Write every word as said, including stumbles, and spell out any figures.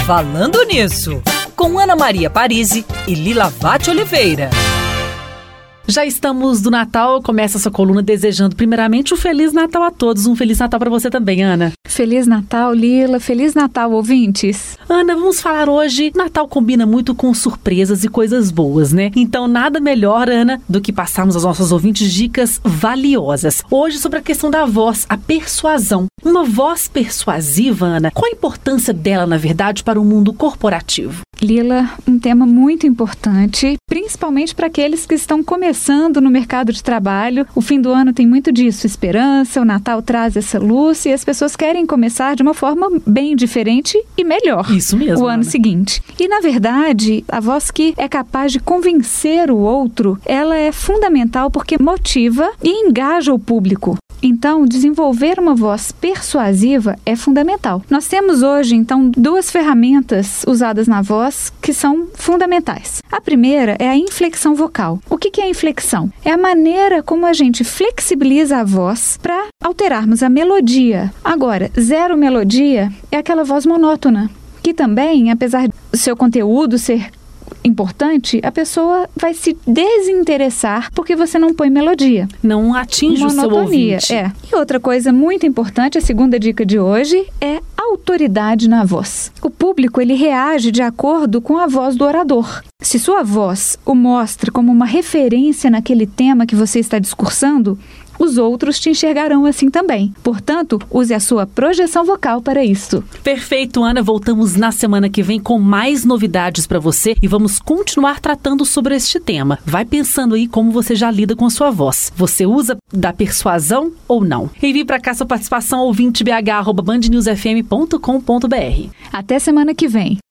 Falando Nisso, com Ana Maria Parisi e Lila Vatti Oliveira. Já estamos do Natal, começa essa coluna desejando primeiramente um Feliz Natal a todos. Um Feliz Natal para você também, Ana. Feliz Natal, Lila. Feliz Natal, ouvintes. Ana, vamos falar hoje, Natal combina muito com surpresas e coisas boas, né? Então nada melhor, Ana, do que passarmos aos nossos ouvintes dicas valiosas. Hoje sobre a questão da voz, a persuasão. Uma voz persuasiva, Ana, qual a importância dela, na verdade, para o mundo corporativo? Lila, um tema muito importante, principalmente para aqueles que estão começando no mercado de trabalho. O fim do ano tem muito disso, esperança, o Natal traz essa luz e as pessoas querem começar de uma forma bem diferente e melhor. Isso mesmo, o ano Ana. seguinte. E, na verdade, a voz que é capaz de convencer o outro, ela é fundamental porque motiva e engaja o público. Então, desenvolver uma voz persuasiva é fundamental. Nós temos hoje, então, duas ferramentas usadas na voz que são fundamentais. A primeira é a inflexão vocal. O que é a inflexão? É a maneira como a gente flexibiliza a voz para alterarmos a melodia. Agora, zero melodia é aquela voz monótona, que também, apesar do seu conteúdo ser importante, a pessoa vai se desinteressar porque você não põe melodia. Não atinge Monotonia, o seu ouvinte. É. E outra coisa muito importante, a segunda dica de hoje, é autoridade na voz. O público, ele reage de acordo com a voz do orador. Se sua voz o mostra como uma referência naquele tema que você está discursando, os outros te enxergarão assim também. Portanto, use a sua projeção vocal para isso. Perfeito, Ana. Voltamos na semana que vem com mais novidades para você e vamos continuar tratando sobre este tema. Vai pensando aí como você já lida com a sua voz. Você usa da persuasão ou não? Envie para cá sua participação ouvinte b h arroba band news f m ponto com ponto b r. Até semana que vem.